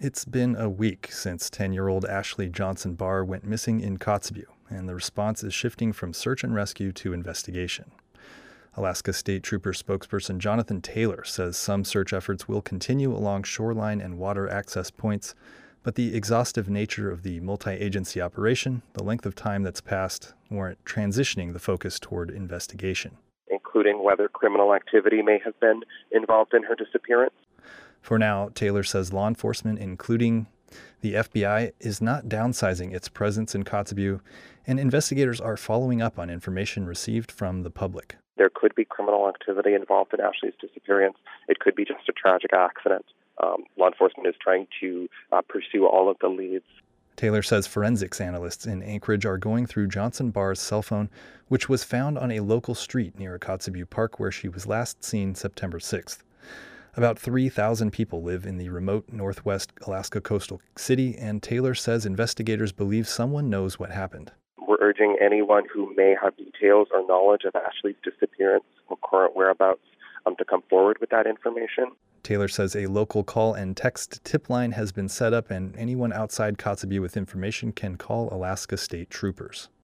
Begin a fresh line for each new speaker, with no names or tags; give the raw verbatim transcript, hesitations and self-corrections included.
It's been a week since ten-year-old Ashley Johnson Barr went missing in Kotzebue, and the response is shifting from search and rescue to investigation. Alaska State Trooper spokesperson Jonathan Taylor says some search efforts will continue along shoreline and water access points, but the exhaustive nature of the multi-agency operation, the length of time that's passed, warrant transitioning the focus toward investigation.
Including whether criminal activity may have been involved in her disappearance.
For now, Taylor says law enforcement, including the F B I, is not downsizing its presence in Kotzebue, and investigators are following up on information received from the public.
There could be criminal activity involved in Ashley's disappearance. It could be just a tragic accident. Um, law enforcement is trying to uh, pursue all of the leads.
Taylor says forensics analysts in Anchorage are going through Johnson Barr's cell phone, which was found on a local street near Kotzebue Park where she was last seen September sixth. About three thousand people live in the remote northwest Alaska coastal city, and Taylor says investigators believe someone knows what happened.
We're urging anyone who may have details or knowledge of Ashley's disappearance or current whereabouts um, to come forward with that information.
Taylor says a local call and text tip line has been set up, and anyone outside Kotzebue with information can call Alaska State Troopers.